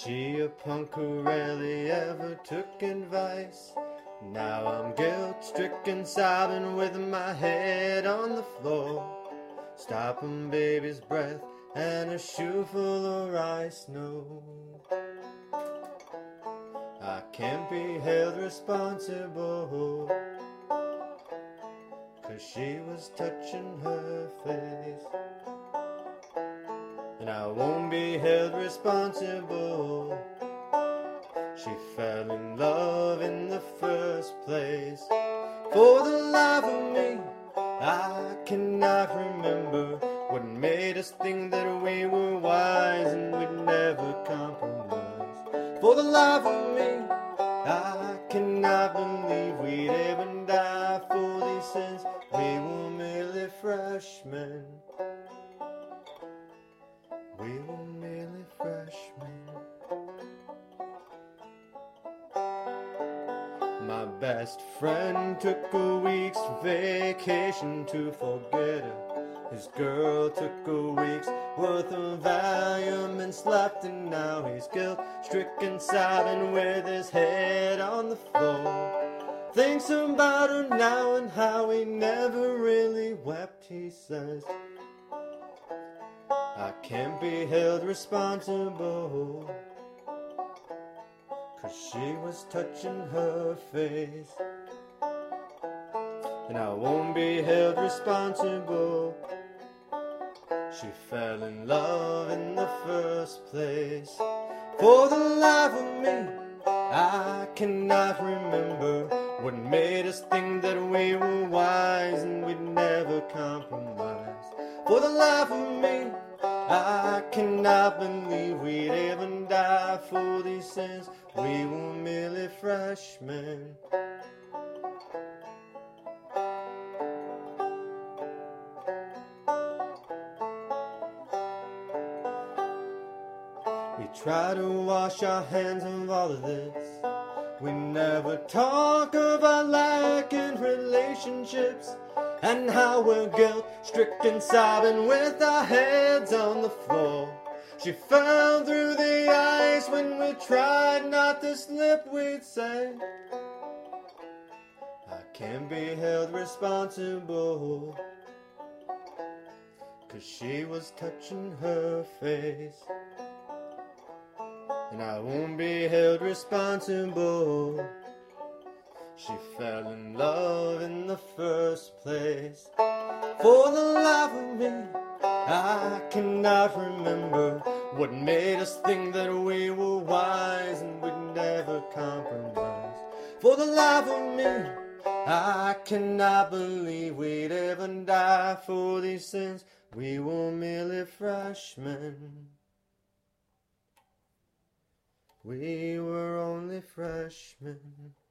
she a punk who rarely ever took advice? Now I'm guilt-stricken, sobbing with my head on the floor, stopping baby's breath and a shoe full of rice. No, I can't be held responsible, 'cause she was touching her face. And I won't be held responsible. She fell in love in the first place. For the life of me, I cannot remember what made us think that we were wise and we'd never compromise. For the life of me, I cannot believe we'd ever die for these sins. We were merely freshmen. We were merely freshmen. My best friend took a week's vacation to forget her. His girl took a week's worth of Valium and slept, and now he's guilt-stricken, sobbing with his head on the floor. Thinks about her now and how he never really wept, he says. I can't be held responsible, 'cause she was touching her face. And I won't be held responsible. She fell in love in the first place. For the life of me, I cannot remember what made us think that we were wise and we'd never compromise. For the life of me, I cannot believe we'd ever die for these sins. We were merely freshmen. We try to wash our hands of all of this. We never talk about lack in relationships, and how we're guilt-stricken, sobbing with our heads on the floor. She fell through the ice when we tried not to slip, we'd say. I can't be held responsible, 'cause she was touching her face. And I won't be held responsible. She fell in love in the first place. For the life of me, I cannot remember what made us think that we were wise and we'd never compromise. For the life of me, I cannot believe we'd ever die for these sins. We were merely freshmen. We were only freshmen.